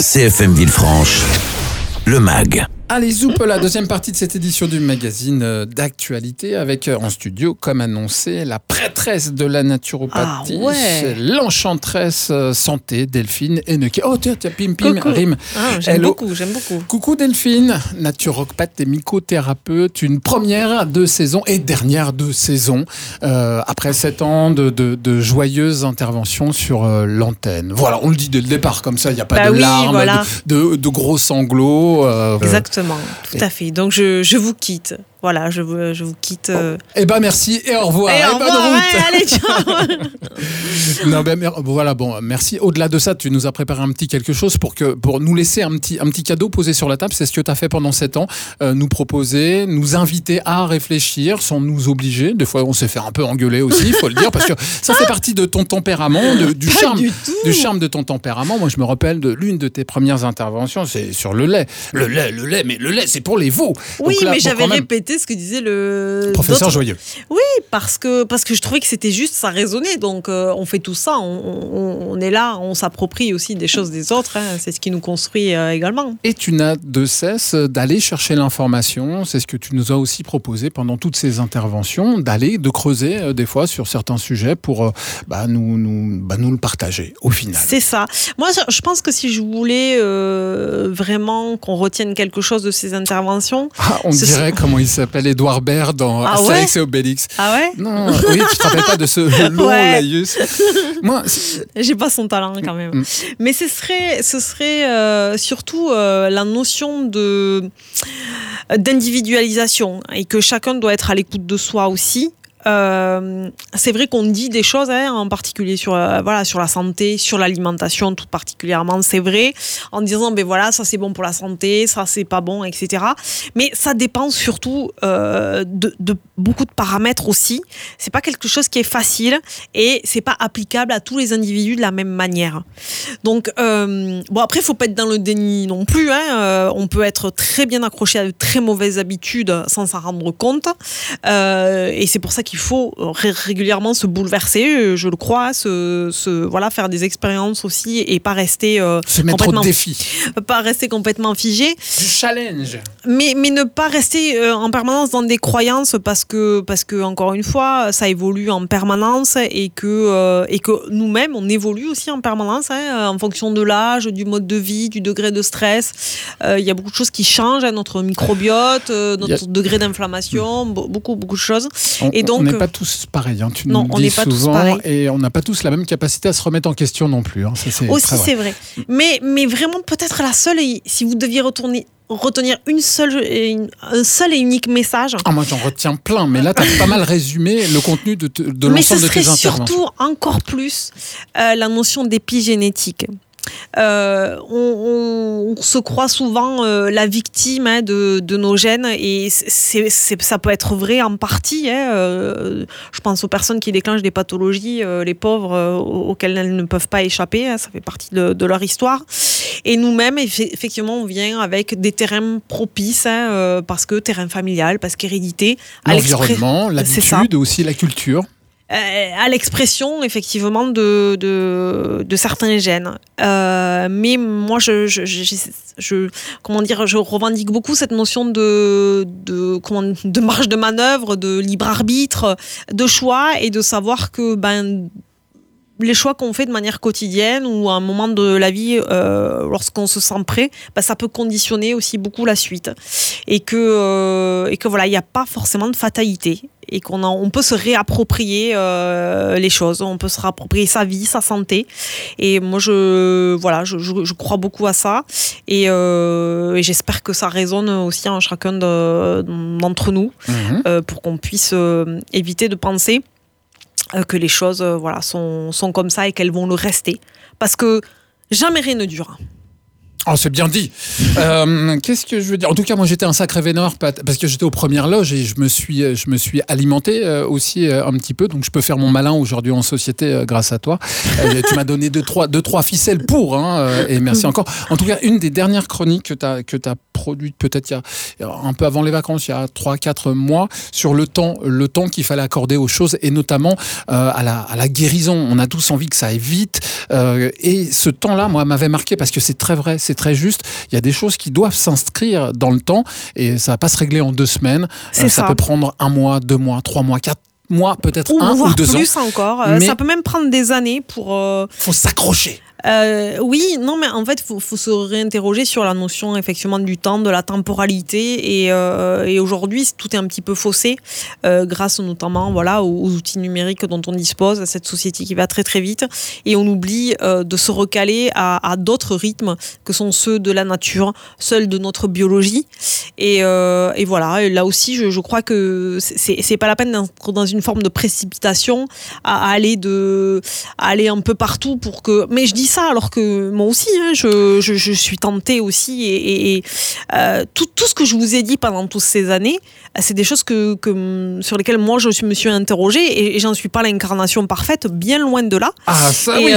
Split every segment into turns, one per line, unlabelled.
CFM Villefranche, le MAG.
Allez, zoup, la deuxième partie de cette édition du magazine d'actualité avec en studio, comme annoncé, la prêtresse de la naturopathie, l'enchanteresse santé, Delphine Henneke. Oh tiens, pim, rime.
J'aime beaucoup.
Coucou Delphine, naturopathe et mycothérapeute, une première de saison et dernière de saison, après 7 ans de joyeuses interventions sur l'antenne. Voilà, on le dit dès le départ, comme ça, il n'y a pas de larmes,
voilà.
de gros sanglots.
Exactement, tout à fait. Donc je vous quitte. Voilà, je vous quitte.
Eh ben merci et au revoir.
Et au revoir,
bonne route.
allez, ciao.
Non, ben, voilà, bon, merci. Au-delà de ça, tu nous as préparé un petit quelque chose pour nous laisser un petit cadeau posé sur la table. C'est ce que tu as fait pendant 7 ans. Nous proposer, nous inviter à réfléchir sans nous obliger. Des fois, on s'est fait un peu engueuler aussi, il faut le dire, parce que ça fait partie de ton tempérament, du charme de ton tempérament. Moi, je me rappelle de l'une de tes premières interventions, c'est sur le lait. Le lait, c'est pour les veaux.
Oui,
là,
mais j'avais répété ce que disait le
professeur Joyeux.
Oui, parce que je trouvais que c'était juste, ça résonnait. Donc on fait tout ça, on est là, on s'approprie aussi des choses des autres. Hein, c'est ce qui nous construit également. Et
tu n'as de cesse d'aller chercher l'information. C'est ce que tu nous as aussi proposé pendant toutes ces interventions, de creuser des fois sur certains sujets pour nous le partager au final.
C'est ça. Moi, je pense que si je voulais vraiment qu'on retienne quelque chose de ces interventions,
on dirait comment il s'appelle Édouard Baird dans Astérix et Obélix.
Ah ouais?
Non, oui, tu te rappelles pas de ce long laïus.
Moi, j'ai pas son talent quand même. Mais ce serait surtout la notion d'individualisation et que chacun doit être à l'écoute de soi aussi. C'est vrai qu'on dit des choses, en particulier sur la santé, sur l'alimentation tout particulièrement, c'est vrai, en disant ça c'est bon pour la santé, ça c'est pas bon, etc. Mais ça dépend surtout de beaucoup de paramètres aussi. C'est pas quelque chose qui est facile et c'est pas applicable à tous les individus de la même manière. Donc après faut pas être dans le déni non plus. On peut être très bien accroché à de très mauvaises habitudes sans s'en rendre compte. Et c'est pour ça qu'il faut régulièrement se bouleverser, je le crois, faire des expériences aussi et pas rester
se mettre au défi,
pas rester complètement figé.
Du challenge.
Mais ne pas rester en permanence dans des croyances parce que encore une fois, ça évolue en permanence et que nous-mêmes on évolue aussi en permanence en fonction de l'âge, du mode de vie, du degré de stress. Il y a beaucoup de choses qui changent, notre microbiote, notre degré d'inflammation, beaucoup de choses.
Et donc on n'est pas tous pareils, tu nous le dis souvent, et on n'a pas tous la même capacité à se remettre en question non plus. C'est
aussi, c'est vrai. Mais vraiment, peut-être la seule, si vous deviez retenir un seul et unique message.
Moi, j'en retiens plein, mais là, tu as pas mal résumé le contenu de l'ensemble de tes interventions. Mais ce serait
surtout encore plus la notion d'épigénétique. On se croit souvent la victime de nos gènes et ça peut être vrai en partie. Je pense aux personnes qui déclenchent des pathologies, les pauvres auxquelles elles ne peuvent pas échapper. Ça fait partie de leur histoire. Et nous-mêmes, effectivement, on vient avec des terrains propices parce que terrain familial, parce qu'hérédité.
L'environnement, l'habitude, aussi la culture.
À l'expression effectivement de certains gènes, mais moi je revendique beaucoup cette notion de marge de manœuvre, de libre arbitre, de choix et de savoir que les choix qu'on fait de manière quotidienne ou à un moment de la vie, lorsqu'on se sent prêt, ça peut conditionner aussi beaucoup la suite. Et que il n'y a pas forcément de fatalité. Et on peut se réapproprier les choses, on peut se réapproprier sa vie, sa santé. Et moi, je crois beaucoup à ça. Et j'espère que ça résonne aussi en chacun d'entre nous, pour qu'on puisse éviter de penser que les choses sont comme ça et qu'elles vont le rester. Parce que jamais rien ne dure.
Oh, c'est bien dit. Qu'est-ce que je veux dire ? En tout cas, moi, j'étais un sacré vénard parce que j'étais aux premières loges et je me suis alimenté aussi un petit peu. Donc, je peux faire mon malin aujourd'hui en société grâce à toi. Tu m'as donné deux, trois ficelles pour, et merci encore. En tout cas, une des dernières chroniques que t'as produite peut-être il y a un peu avant les vacances, il y a 3-4 mois, sur le temps qu'il fallait accorder aux choses et notamment à la guérison. On a tous envie que ça aille vite. Et ce temps-là, moi, m'avait marqué parce que c'est très vrai. C'est c'est très juste. Il y a des choses qui doivent s'inscrire dans le temps et ça va pas se régler en 2 semaines. Ça peut prendre 1 mois, 2 mois, 3 mois, 4 mois, peut-être 1 ou 2 ans.
Plus encore. Ça peut même prendre des années pour...
Faut s'accrocher.
Oui, non, mais en fait, faut se réinterroger sur la notion effectivement du temps, de la temporalité, et aujourd'hui, tout est un petit peu faussé grâce notamment aux outils numériques dont on dispose, à cette société qui va très très vite, et on oublie de se recaler à d'autres rythmes que sont ceux de la nature, ceux de notre biologie, et voilà. Et là aussi, je crois que c'est pas la peine d'être dans une forme de précipitation à aller un peu partout pour que. Mais je dis ça alors que moi aussi je suis tentée aussi et tout ce que je vous ai dit pendant toutes ces années, c'est des choses sur lesquelles moi je me suis interrogée et j'en suis pas l'incarnation parfaite, bien loin de là.
Ah ça oui.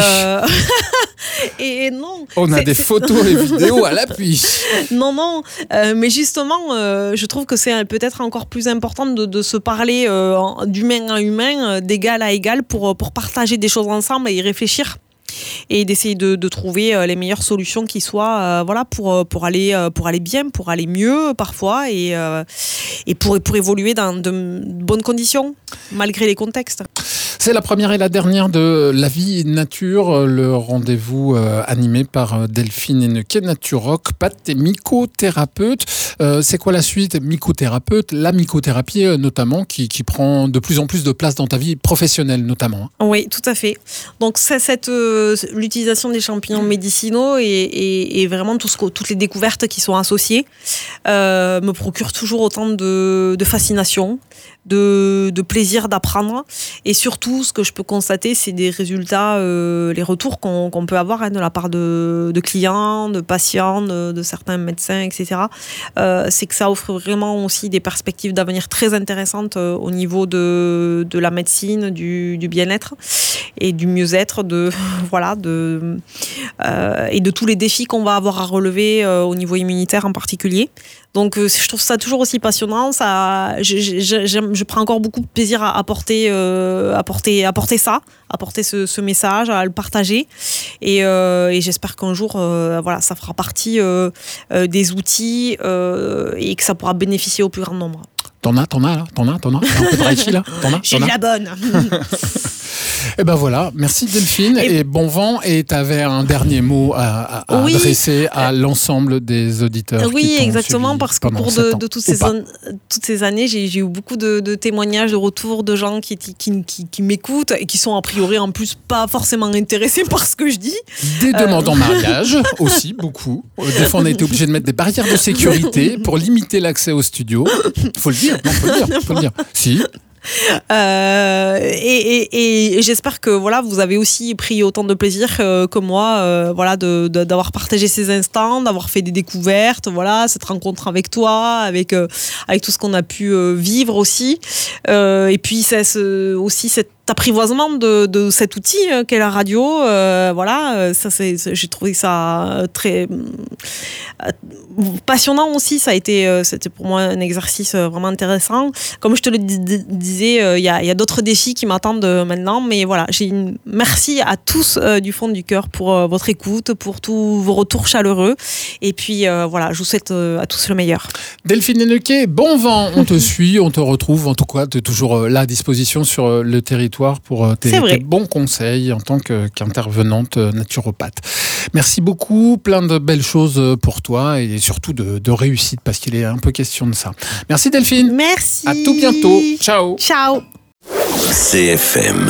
Et non.
On a des photos et vidéos à l'appui.
Non, mais justement, je trouve que c'est peut-être encore plus important de se parler d'humain à humain, d'égal à égal pour partager des choses ensemble et y réfléchir. Et d'essayer de trouver les meilleures solutions qui soient pour aller bien, pour aller mieux parfois et pour évoluer dans de bonnes conditions malgré les contextes.
C'est la première et la dernière de La Vie Nature, le rendez-vous animé par Delphine Hennequet, naturopathe et mycothérapeute. C'est quoi la suite? Mycothérapeute, la mycothérapie notamment, qui prend de plus en plus de place dans ta vie professionnelle notamment.
Oui, tout à fait. Donc l'utilisation des champignons médicinaux et vraiment toutes les découvertes qui sont associées me procurent toujours autant de fascination, de plaisir d'apprendre, et surtout ce que je peux constater, c'est des résultats, les retours qu'on peut avoir de la part de clients, de patients, de certains médecins, etc. C'est que ça offre vraiment aussi des perspectives d'avenir très intéressantes au niveau de la médecine, du bien-être et du mieux-être, et de tous les défis qu'on va avoir à relever au niveau immunitaire en particulier. Donc je trouve ça toujours aussi passionnant. Je prends encore beaucoup de plaisir à apporter ce message, à le partager. Et j'espère qu'un jour, ça fera partie des outils et que ça pourra bénéficier au plus grand nombre.
T'en as là? T'en as un peu de Reichi là?
J'ai la bonne.
Et ben voilà, merci Delphine et bon vent. Et tu avais un dernier mot à adresser à l'ensemble des auditeurs.
Oui, exactement, parce qu'au cours de toutes ces années, j'ai eu beaucoup de témoignages, de retours de gens qui m'écoutent et qui sont a priori en plus pas forcément intéressés par ce que je dis.
Des demandes en mariage aussi, beaucoup. Des fois, on a été obligé de mettre des barrières de sécurité pour limiter l'accès au studio. Faut le dire. Si.
Et j'espère que vous avez aussi pris autant de plaisir que moi d'avoir partagé ces instants, d'avoir fait des découvertes, cette rencontre avec toi, avec tout ce qu'on a pu vivre aussi, et puis aussi cet apprivoisement de cet outil qu'est la radio. J'ai trouvé ça très passionnant aussi. C'était pour moi un exercice vraiment intéressant. Comme je te le disais, il y a d'autres défis qui m'attendent maintenant, mais merci à tous du fond du cœur pour votre écoute, pour tous vos retours chaleureux, et puis je vous souhaite à tous le meilleur.
Delphine Hennequet, bon vent, on te suit, on te retrouve, en tout cas tu es toujours là à disposition sur le territoire pour tes bons conseils en tant qu'intervenante naturopathe. Merci beaucoup, plein de belles choses pour toi et surtout de réussite, parce qu'il est un peu question de ça. Merci Delphine.
Merci.
À tout bientôt. Ciao.
Ciao.
CFM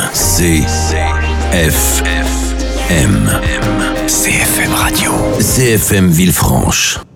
Radio. CFM Villefranche.